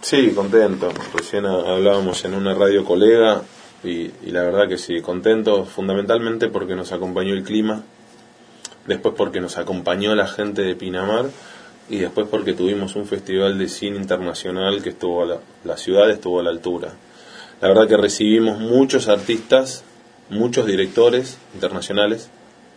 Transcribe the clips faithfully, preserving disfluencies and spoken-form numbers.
Sí, contento. Recién hablábamos en una radio colega y, y la verdad que sí, contento fundamentalmente porque nos acompañó el clima, después porque nos acompañó la gente de Pinamar y después porque tuvimos un festival de cine internacional que estuvo a la, la ciudad estuvo a la altura. La verdad que recibimos muchos artistas, muchos directores internacionales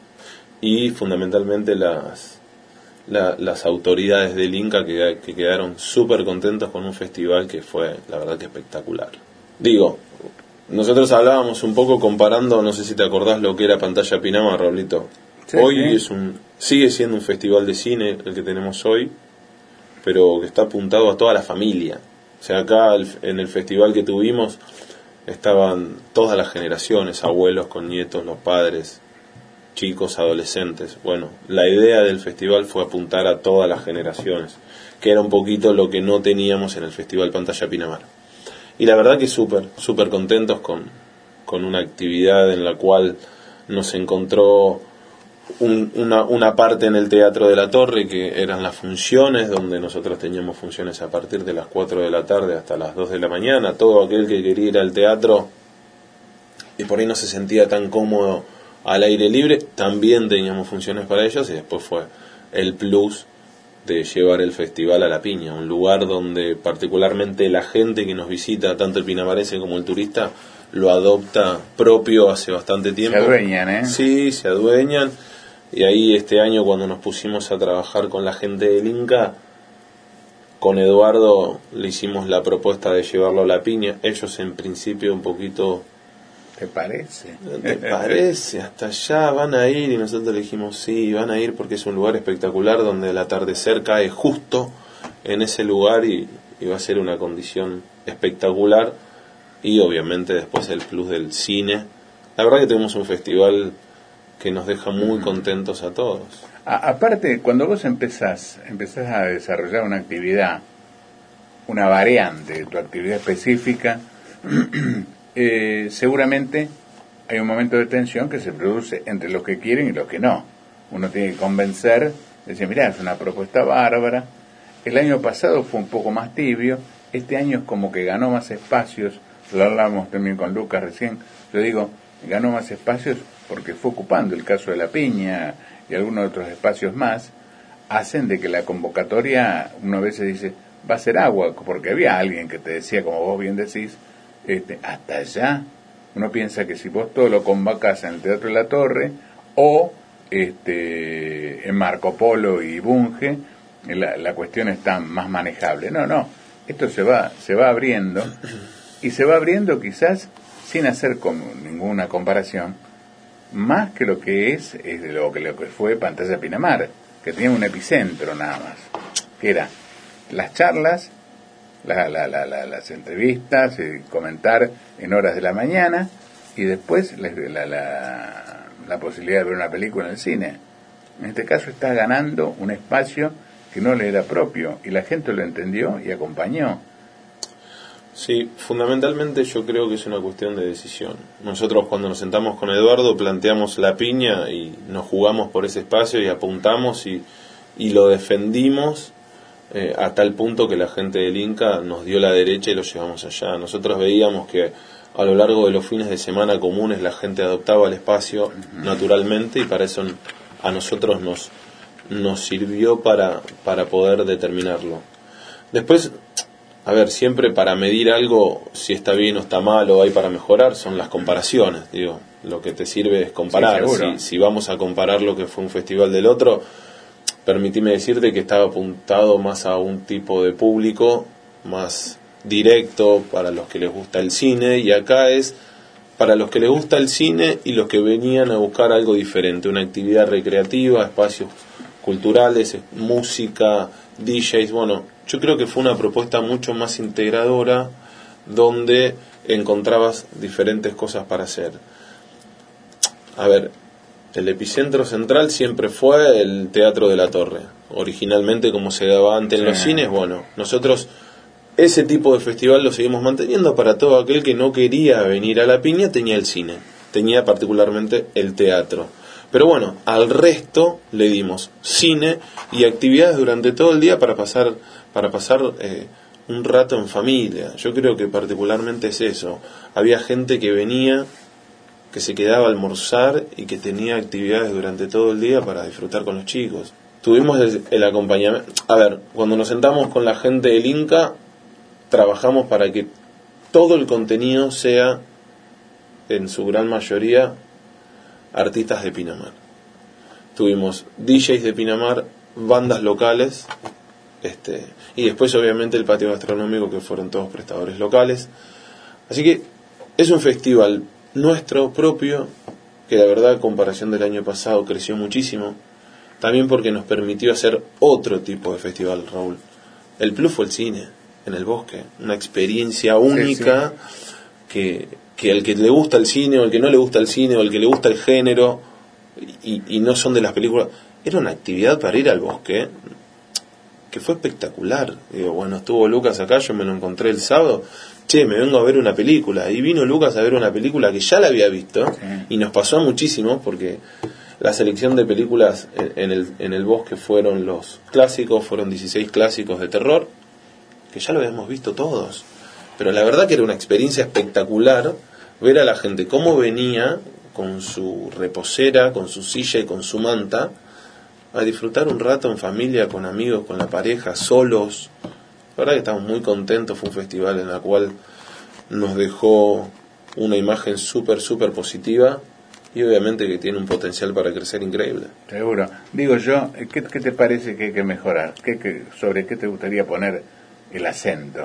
y fundamentalmente las La, las autoridades del Inca que, que quedaron súper contentos con un festival que fue, la verdad, que espectacular. Digo, nosotros hablábamos un poco comparando, no sé si te acordás lo que era Pantalla Pinamar, Raulito. Sí, hoy sí. Es un, sigue siendo un festival de cine el que tenemos hoy, pero que está apuntado a toda la familia. O sea, acá el, en el festival que tuvimos estaban todas las generaciones, abuelos con nietos, los padres, chicos, adolescentes. Bueno, la idea del festival fue apuntar a todas las generaciones, que era un poquito lo que no teníamos en el Festival Pantalla Pinamar. Y la verdad que súper, súper contentos con, con una actividad en la cual nos encontró un, una, una parte en el Teatro de la Torre, que eran las funciones, donde nosotros teníamos funciones a partir de las cuatro de la tarde hasta las dos de la mañana. Todo aquel que quería ir al teatro y por ahí no se sentía tan cómodo al aire libre, también teníamos funciones para ellos, y después fue el plus de llevar el festival a La Piña, un lugar donde particularmente la gente que nos visita, tanto el pinamarense como el turista, lo adopta propio hace bastante tiempo. Se adueñan, ¿eh? Sí, se adueñan, y ahí este año cuando nos pusimos a trabajar con la gente del Inca, con Eduardo le hicimos la propuesta de llevarlo a La Piña. Ellos en principio un poquito... ¿Te parece? ¿Te parece? Hasta allá van a ir, y nosotros le dijimos sí, van a ir porque es un lugar espectacular donde el atardecer cae justo en ese lugar y, y va a ser una condición espectacular, y obviamente después el plus del cine. La verdad que tenemos un festival que nos deja muy contentos a todos. A, aparte, cuando vos empezás, empezás a desarrollar una actividad, una variante de tu actividad específica, Eh, seguramente hay un momento de tensión que se produce entre los que quieren y los que no. Uno tiene que convencer, decir, mirá, es una propuesta bárbara. El año pasado fue un poco más tibio, este año es como que ganó más espacios. Lo hablamos también con Lucas recién. Yo digo, ganó más espacios porque fue ocupando el caso de La Piña y algunos otros espacios más, hacen de que la convocatoria, uno a veces dice, va a ser agua, porque había alguien que te decía, como vos bien decís, Este, hasta allá. Uno piensa que si vos todo lo convocás en el Teatro de la Torre o este, en Marco Polo y Bunge, la, la cuestión está más manejable. No, no, esto se va, se va abriendo, y se va abriendo quizás sin hacer con ninguna comparación, más que lo que es, es de lo que, lo que fue Pantalla Pinamar, que tenía un epicentro nada más, que era las charlas, La, la, la, la, las entrevistas, eh, comentar en horas de la mañana, y después la, la, la, la posibilidad de ver una película en el cine. En este caso está ganando un espacio que no le era propio, y la gente lo entendió y acompañó. Sí, fundamentalmente yo creo que es una cuestión de decisión. Nosotros cuando nos sentamos con Eduardo planteamos La Piña y nos jugamos por ese espacio y apuntamos y, y lo defendimos. Eh, a tal punto que la gente del Inca nos dio la derecha y lo llevamos allá. Nosotros veíamos que a lo largo de los fines de semana comunes la gente adoptaba el espacio uh-huh. naturalmente, y para eso a nosotros nos, nos sirvió para, para poder determinarlo. Después, a ver, siempre para medir algo, si está bien o está mal o hay para mejorar, son las comparaciones. Digo, lo que te sirve es comparar. Sí, si, si vamos a comparar lo que fue un festival del otro, permitime decirte que estaba apuntado más a un tipo de público más directo, para los que les gusta el cine, y acá es para los que les gusta el cine y los que venían a buscar algo diferente, una actividad recreativa, espacios culturales, música, D Js. Bueno, yo creo que fue una propuesta mucho más integradora, donde encontrabas diferentes cosas para hacer. A ver, el epicentro central siempre fue el Teatro de la Torre. Originalmente, como se daba antes en sí. los cines, bueno, nosotros ese tipo de festival lo seguimos manteniendo para todo aquel que no quería venir a La Piña, tenía el cine, tenía particularmente el teatro. Pero bueno, al resto le dimos cine y actividades durante todo el día para pasar, para pasar eh, un rato en familia. Yo creo que particularmente es eso. Había gente que venía, que se quedaba a almorzar y que tenía actividades durante todo el día para disfrutar con los chicos. Tuvimos el, el acompañamiento. A ver, cuando nos sentamos con la gente del Inca, trabajamos para que todo el contenido sea, en su gran mayoría, artistas de Pinamar. Tuvimos D Js de Pinamar, bandas locales, este, y después obviamente el patio gastronómico, que fueron todos prestadores locales. Así que es un festival nuestro propio, que la verdad, en comparación del año pasado, creció muchísimo. También porque nos permitió hacer otro tipo de festival, Raúl. El plus fue el cine, en el bosque. Una experiencia única, sí, sí. que, que al que le gusta el cine, o al que no le gusta el cine, o al que le gusta el género, y, y no son de las películas, era una actividad para ir al bosque, que fue espectacular. Digo, bueno, estuvo Lucas acá, yo me lo encontré el sábado, che, me vengo a ver una película, y vino Lucas a ver una película que ya la había visto, sí. Y nos pasó muchísimo, porque la selección de películas en el, en el bosque fueron los clásicos, fueron dieciséis clásicos de terror, que ya lo habíamos visto todos, pero la verdad que era una experiencia espectacular ver a la gente cómo venía con su reposera, con su silla y con su manta, a disfrutar un rato en familia, con amigos, con la pareja, solos. La verdad que estamos muy contentos. Fue un festival en el cual nos dejó una imagen súper, súper positiva, y obviamente que tiene un potencial para crecer increíble. Seguro. Digo yo, ¿qué, qué te parece que hay que mejorar? ¿Qué, qué, ¿Sobre qué te gustaría poner el acento?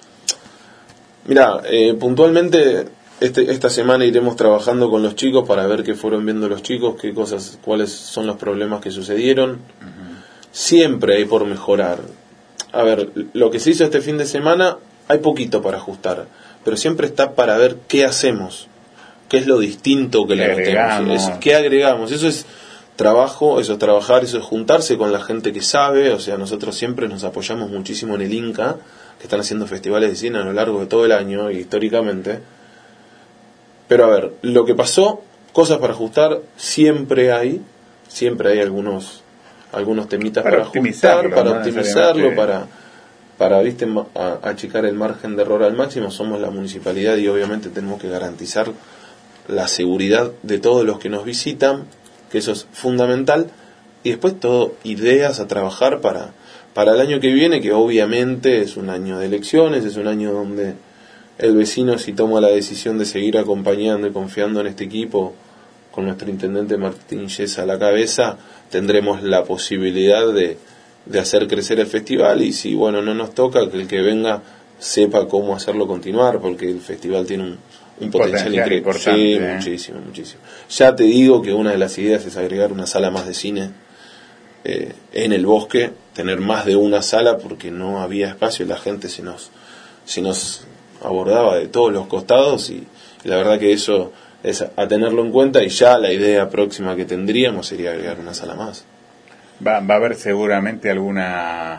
Mirá, eh, puntualmente este, esta semana iremos trabajando con los chicos para ver qué fueron viendo los chicos, qué cosas, cuáles son los problemas que sucedieron. Uh-huh. Siempre hay por mejorar. A ver, lo que se hizo este fin de semana, hay poquito para ajustar, pero siempre está para ver qué hacemos, qué es lo distinto que le metemos, qué agregamos. Eso es trabajo, eso es trabajar, eso es juntarse con la gente que sabe. O sea, nosotros siempre nos apoyamos muchísimo en el Inca, que están haciendo festivales de cine a lo largo de todo el año, y históricamente. Pero a ver, lo que pasó, cosas para ajustar, siempre hay, siempre hay algunos algunos temitas para, para ajustar, para ¿no? optimizarlo, para, para viste, a, achicar el margen de error al máximo. Somos la municipalidad y obviamente tenemos que garantizar la seguridad de todos los que nos visitan, que eso es fundamental, y después todo, ideas a trabajar para, para el año que viene, que obviamente es un año de elecciones, es un año donde el vecino, si toma la decisión de seguir acompañando y confiando en este equipo, con nuestro intendente Martín Yesa a la cabeza, tendremos la posibilidad de, de hacer crecer el festival, y si bueno no nos toca, que el que venga sepa cómo hacerlo continuar, porque el festival tiene un, un potencial, potencial increíble. Sí, ¿eh? muchísimo, muchísimo. Ya te digo que una de las ideas es agregar una sala más de cine eh, en el bosque, tener más de una sala, porque no había espacio y la gente se nos, se nos abordaba de todos los costados, y, y la verdad que eso es a tenerlo en cuenta, y ya la idea próxima que tendríamos sería agregar una sala más. Va, va a haber seguramente alguna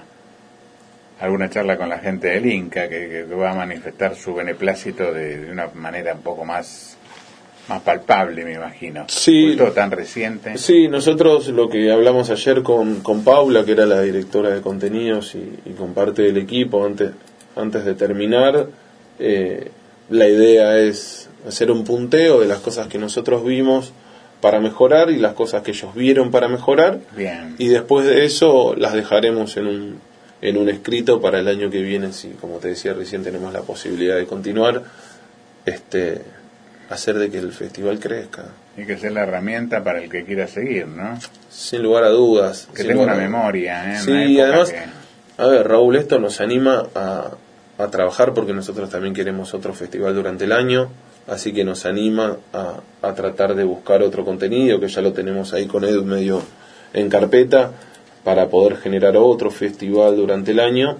alguna charla con la gente del Inca que, que va a manifestar su beneplácito de, de una manera un poco más más palpable, me imagino. Sí. Todo tan reciente. Sí, nosotros lo que hablamos ayer con, con Paula, que era la directora de contenidos, y, y con parte del equipo, antes, antes de terminar, eh, la idea es hacer un punteo de las cosas que nosotros vimos para mejorar y las cosas que ellos vieron para mejorar. Bien. Y después de eso las dejaremos en un en un escrito para el año que viene, si como te decía recién tenemos la posibilidad de continuar, este hacer de que el festival crezca. Y que sea la herramienta para el que quiera seguir, ¿no? Sin lugar a dudas. Que tenga una memoria, ¿eh? Sí, y además, que... a ver, Raúl, esto nos anima a, a trabajar, porque nosotros también queremos otro festival durante el año. Así que nos anima a, a tratar de buscar otro contenido, que ya lo tenemos ahí con Edu medio en carpeta, para poder generar otro festival durante el año.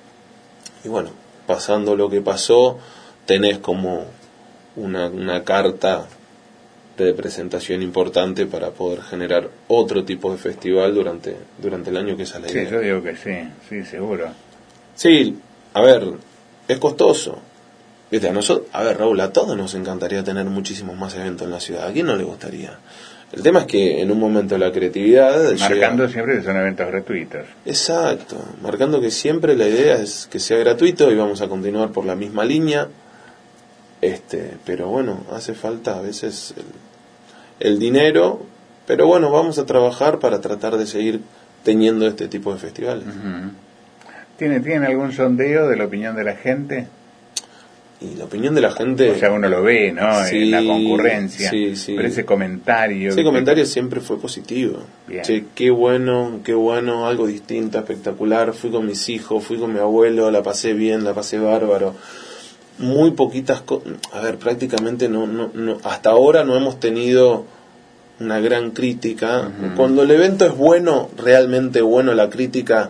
Y bueno, pasando lo que pasó, tenés como una, una carta de presentación importante para poder generar otro tipo de festival durante, durante el año, que esa es la idea. Sí, yo digo que sí, sí, seguro. Sí, a ver, es costoso. A nosotros, a ver, Raúl, a todos nos encantaría tener muchísimos más eventos en la ciudad. ¿A quién no le gustaría? El tema es que en un momento la creatividad... Marcando llega... siempre que son eventos gratuitos. Exacto, marcando que siempre la idea es que sea gratuito y vamos a continuar por la misma línea. Este, pero bueno, hace falta a veces el, el dinero, pero bueno, vamos a trabajar para tratar de seguir teniendo este tipo de festivales. Uh-huh. ¿Tiene, ¿Tienen algún sondeo de la opinión de la gente? Y la opinión de la gente... O sea, uno lo ve, ¿no? Sí, en la concurrencia. Sí, sí. Pero ese comentario... Ese comentario que... siempre fue positivo. Che, qué bueno, qué bueno, algo distinto, espectacular. Fui con mis hijos, fui con mi abuelo, la pasé bien, la pasé bárbaro. Muy poquitas cosas... A ver, prácticamente no, no, no... Hasta ahora no hemos tenido una gran crítica. Uh-huh. Cuando el evento es bueno, realmente bueno, la crítica...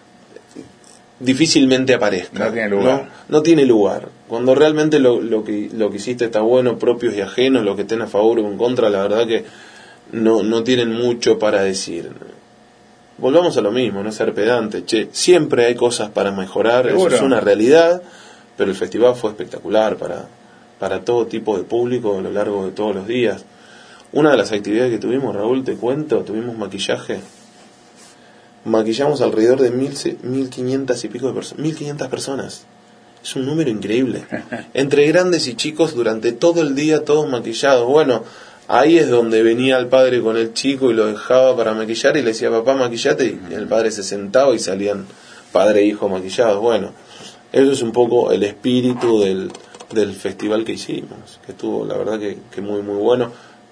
difícilmente aparezca. No tiene lugar. No, no tiene lugar. Cuando realmente lo, lo, que, lo que hiciste está bueno, propios y ajenos, lo que estén a favor o en contra, la verdad que no, no tienen mucho para decir. Volvamos a lo mismo, no ser pedante. Che, siempre hay cosas para mejorar, ¿seguro? Eso es una realidad, pero el festival fue espectacular para, para todo tipo de público a lo largo de todos los días. Una de las actividades que tuvimos, Raúl, te cuento, tuvimos maquillaje. Maquillamos alrededor de mil, mil quinientas y pico de personas. Mil quinientas personas. Es un número increíble. Entre grandes y chicos durante todo el día, todos maquillados. Bueno, ahí es donde venía el padre con el chico y lo dejaba para maquillar y le decía, papá, maquillate. Y el padre se sentaba y salían padre e hijo maquillados. Bueno, eso es un poco el espíritu del, del festival que hicimos. Que estuvo, la verdad, que, que muy, muy bueno.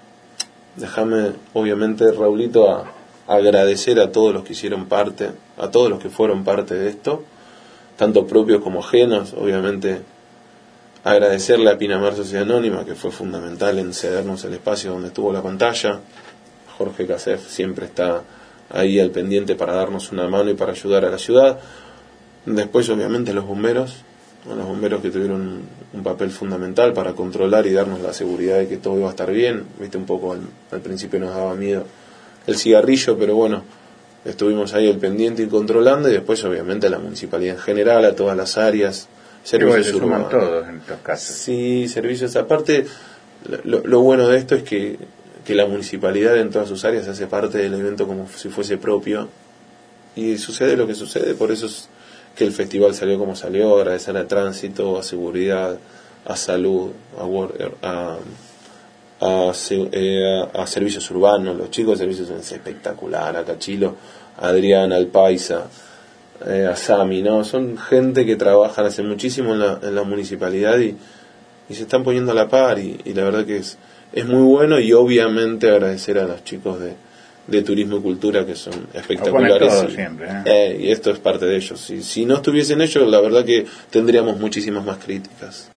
Déjame, obviamente, Raulito, a... agradecer a todos los que hicieron parte, a todos los que fueron parte de esto, tanto propios como ajenos. Obviamente agradecerle a Pinamar Sociedad Anónima, que fue fundamental en cedernos el espacio donde estuvo la pantalla. Jorge Casef siempre está ahí al pendiente para darnos una mano y para ayudar a la ciudad. Después obviamente los bomberos, ¿no? Los bomberos que tuvieron un papel fundamental para controlar y darnos la seguridad de que todo iba a estar bien. Viste, un poco al, al principio nos daba miedo el cigarrillo, pero bueno, estuvimos ahí al pendiente y controlando, y después obviamente a la municipalidad en general, a todas las áreas, servicios urbanos. Todos en estos casos. Sí, servicios. Aparte, lo, lo bueno de esto es que, que la municipalidad en todas sus áreas hace parte del evento como si fuese propio, y sucede lo que sucede. Por eso es que el festival salió como salió. Agradecer a tránsito, a seguridad, a salud, a, a A, eh, a, a servicios urbanos, los chicos de servicios es espectacular, a Cachilo, a Adrián, al Paisa, eh, a Sami, ¿no? Son gente que trabajan hace muchísimo en la, en la municipalidad y, y se están poniendo a la par, y, y la verdad que es, es muy bueno. Y obviamente agradecer a los chicos de, de Turismo y Cultura, que son espectaculares. Todo y, siempre, ¿eh? Eh, y esto es parte de ellos. Si, si no estuviesen ellos, la verdad que tendríamos muchísimas más críticas.